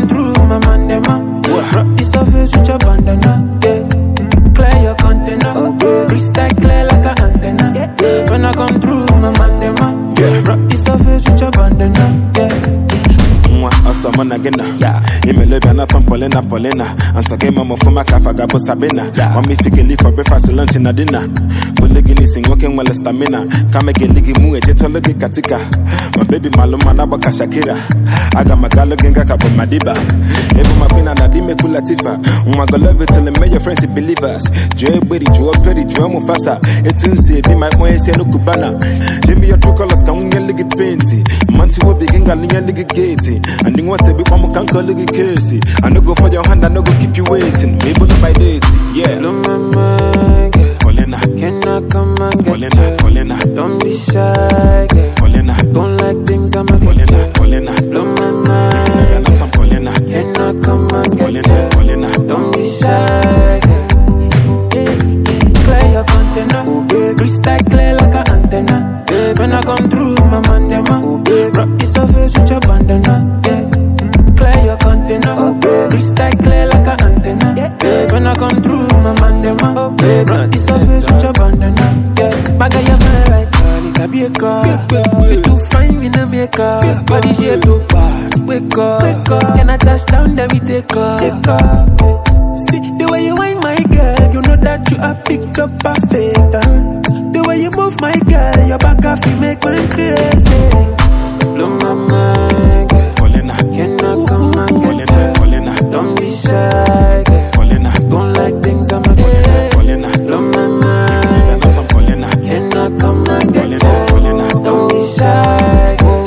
come through, my man, them rock the surface with your bandana, yeah. Clear your container, crystal clear like an antenna, yeah. When I come through, my man, them rock the surface with your bandana, yeah. Someone again, yeah. Imelebana from Polina, and so game of my Cafagabo Sabina. Want me to leave for breakfast, lunch, and dinner. Bulligini sing working well stamina. Come again, Ligi Mu, a jetologi Katika. My baby Malumana Bakashakira. I got my Galagenga Kapo Madiba. Every my pin and Adime Kulatifa. My go love it till the major friends believers. Joe Berry, Joe Perry, Joe Mufasa. It's Tuesday, be my boy, Senu Kubana. Jimmy, your true colors come in Ligi Painty. Manti will begin Galinga Ligi Gate. And you want to be one can't call it Casey. I no go for your hand, I no go keep you waiting. Maybe on my date, yeah. Blow my mind, yeah. Polina, can I come and get Polina, Polina. Don't be shy, yeah. Polina, don't like things I'm a Polina, Polina. Blow my mind, yeah. Polina, can I come and get Polina, don't be shy, yeah. Clear your container, crystal clear like an antenna. When I come through, my man, them rock the surface with your bandana, yeah. Clear your container, crystal clear like an antenna, yeah. When I come through, my man, them rock the surface with your bandana, yeah. Baga ya fine like Carly, be a car. You too fine in a makeup, body shape too bad. Wake up, can I touch down, then we take off. See the way you wind, my girl, you know that you are picked up perfect. The way you move, my girl, your back off, you make me crazy. Blow my mind, girl. Polina, can I come and get her? Polina, don't be shy, girl. Polina, don't like things I'm a day. Polina, blow my mind, girl. Polina, can I come and get her? Polina, don't be shy, girl.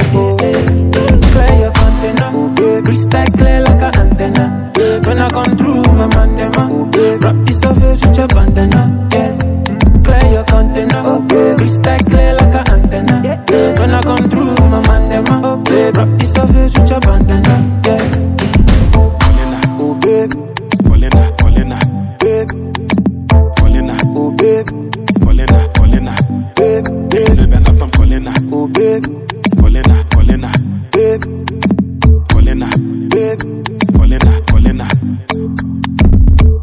Clear your container, crystal clear like an antenna. When I come through, my man, them rock the surface with your bandana, yeah. Clear your container, crystal clear like an antenna, yeah. When I come through, my man, them rock the surface with your bandana, yeah. Polina, oh babe, Polina, Polina, babe, Polina, oh babe, Polina, Polina, babe, babe, Polina, oh babe, Polina, Polina, babe, Polina, babe.